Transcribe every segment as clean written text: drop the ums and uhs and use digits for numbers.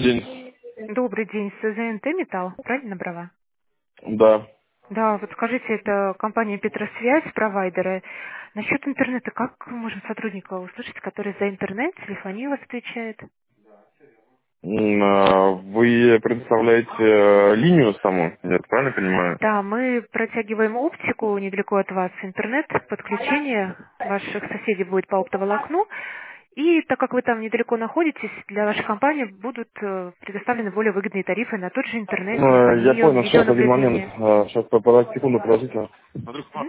день. Добрый день, с ЗНТ Металл, правильно набрала? Да. Да, вот скажите, это компания Петросвязь, провайдеры. Насчет интернета, как мы можем сотрудника услышать, который за интернет, телефонию вас отвечает? Вы предоставляете линию саму, я правильно понимаю? Да, мы протягиваем оптику недалеко от вас, интернет, подключение ваших соседей будет по оптоволокну, и так как вы там недалеко находитесь, для вашей компании будут предоставлены более выгодные тарифы на тот же интернет, Я телефонию, понял, сейчас один момент. видеонаблюдение. Сейчас по секунду, подождите. Мгм.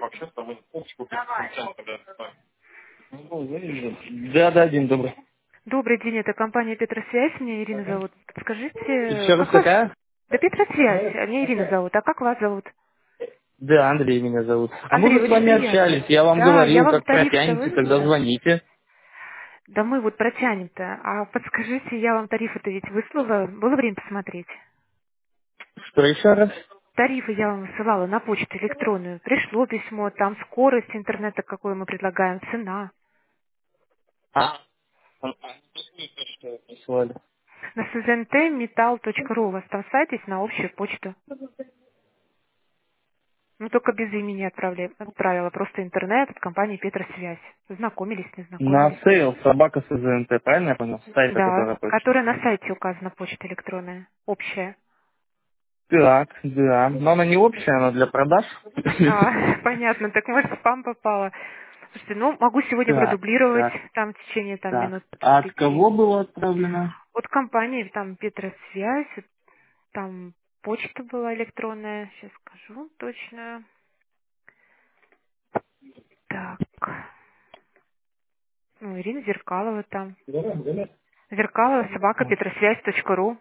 Да, день добрый. Добрый день, это компания Петросвязь, меня Ирина зовут. Подскажите, Еще раз как вас... какая? Да Петросвязь, а меня Ирина зовут, а как вас зовут? Да, Андрей меня зовут. А мы Андрей, уже с очень вами приятно. общались, я вам Да, я говорил, вам как тариф-то протянете, когда выслала. звоните. Да мы вот протянем-то. А подскажите, я вам тарифы-то ведь выслала, было время посмотреть? Что еще раз? Тарифы я вам высылала на почту электронную. Пришло письмо, там скорость интернета, какую мы предлагаем, цена. А, что прислали. На szntmetal.ru у вас там сайт есть на общую почту. Ну, только без имени отправила. Просто интернет от компании Петросвязь. Знакомились, не На знакомились. сейл собака с ЗНТ, правильно я понял? Сайта, Да, которая почта. которая на сайте указана, почта электронная, общая. Так, да. Но она не общая, она для продаж. А, понятно, так может в спам попала. Слушайте, ну, могу сегодня Так, продублировать, так, там в течение так. минут А от пяти. кого было отправлено? От компании, там Петросвязь, там почта была электронная, сейчас скажу точно. Так, ну, Ирина Зеркалова там. Зеркалова, собака, петросвязь.ру.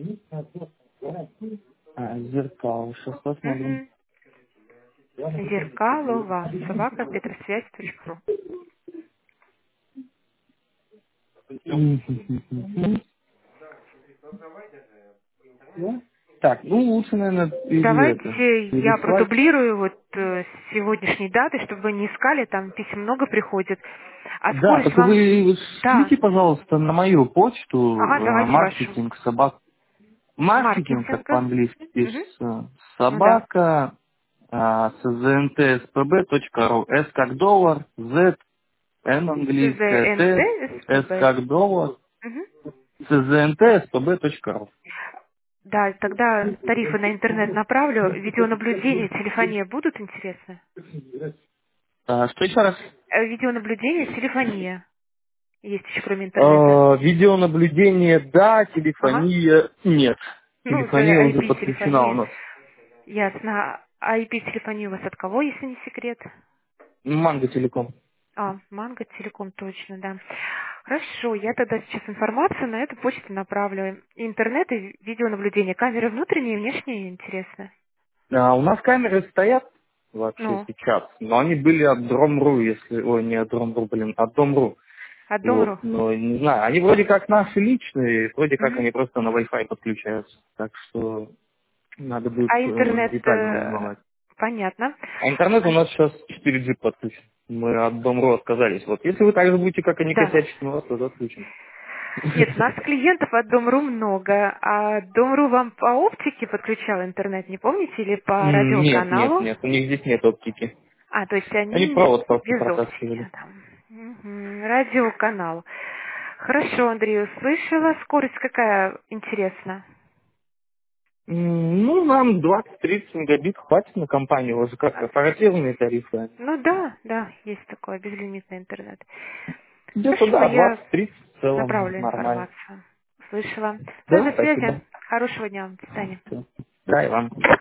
Зеркало. Сейчас посмотрим. Угу. Зеркалова, собака, петросвязь.ру. Так, ну лучше, наверное, Давайте я переслать. продублирую вот с сегодняшней даты, чтобы вы не искали, там писем много приходит. А Да, скорость только вам... вы Да. шлите, пожалуйста, на мою почту Ага, давайте вашу. маркетинг собак. Маркетинг, как Маркетинг. по-английски Угу. пишется. Ну да. Собака szntspb.ru. S как доллар, Z, N английская, T, СЗНТ, S СПБ. как доллар, Угу. szntspb.ru. Да, тогда тарифы на интернет направлю. Видеонаблюдение, телефония будут интересны? Что еще раз? Видеонаблюдение, телефония. Есть еще кроме интернета. Видеонаблюдение, да, Ага. телефония нет. Ну, Телефония за уже подключена у IP-телефония. нас. Ясно. А IP-телефония у вас от кого, если не секрет? Манго Телеком. А, Манго Телеком, точно, да. Хорошо, я тогда сейчас информацию на эту почту направлю. Интернет и видеонаблюдение. Камеры внутренние и внешние, интересно. У нас камеры стоят вообще Ну, сейчас, но они были от Дrom.ru, если... Ой, не от Drom.ru, блин, от Dom.ru. от Вот, Дом.ру. но не знаю, они вроде как наши личные, вроде как Мгм. они просто на Wi-Fi подключаются. Так что надо будет А интернет, детально узнавать. понятно. А интернет у нас сейчас 4G подключен. Мы от Dom.ru отказались. Вот если вы так же будете, как они Да. косячить, мы вас тоже отключим. Нет, у нас клиентов от Дом.ру много, а Дом.ру вам по оптике подключал интернет, не помните, или по Нет, нет, радиоканалу? нет, у них здесь нет оптики. А, то есть Они они провод просто без оптики. протаскивали. Там. Мгм, радиоканал. Хорошо, Андрей, услышала. Скорость какая интересна? Ну, нам 20-30 мегабит хватит на компанию, уже как А, корпоративные тарифы. ну да, да, есть такое, безлимитный интернет. Где-то, Хорошо, да, я 20-30 в целом направлю нормально. информацию. Слышала. Да, До связи. спасибо. Хорошего дня. До свидания. Всё. Да, и вам.